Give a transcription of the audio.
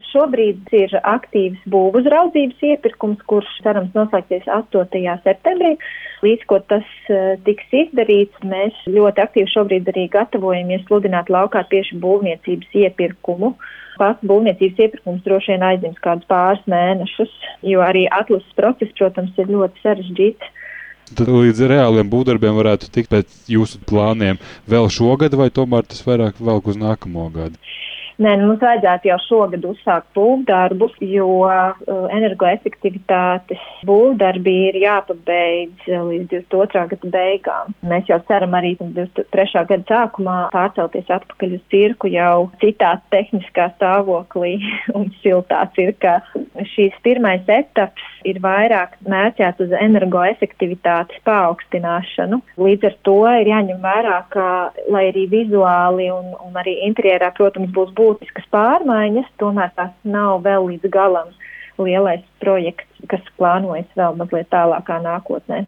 Šobrīd ir aktīvs būvuzraudzības iepirkums, kurš cerams noslēgsies 8. septembrī. Līdz ko tas tiks izdarīts, mēs ļoti aktīvi šobrīd arī gatavojamies sludināt laukātiešu būvniecības iepirkumu. Pats būvniecības iepirkums droši vien aizņems kādus pāris mēnešus, jo arī atlases process, protams, ir ļoti sarežģīts. Tad līdz reāliem būvdarbiem varētu tikt pēc jūsu plāniem vēl šogad, vai tomēr tas vairāk velk uz nākamo gadu? Nē, mums vajadzētu jau šogad uzsākt būvdarbus, jo energoefektivitātes būvdarbi ir jāpabeidz līdz 22. gada beigām. Mēs jau ceram arī 23. gada sākumā pārcelties atpakaļ uz cirku jau citā tehniskā stāvoklī un siltā cirkā. Šīs pirmais etaps ir vairāk mērķēts uz energoefektivitātes paaugstināšanu. Līdz ar to ir jāņem vērā, ka, lai arī vizuāli un arī interjerā, protams, būs būtiskas pārmaiņas, tomēr tās nav vēl līdz galam lielais projekts, kas plānojas vēl mazliet tālākā nākotnē.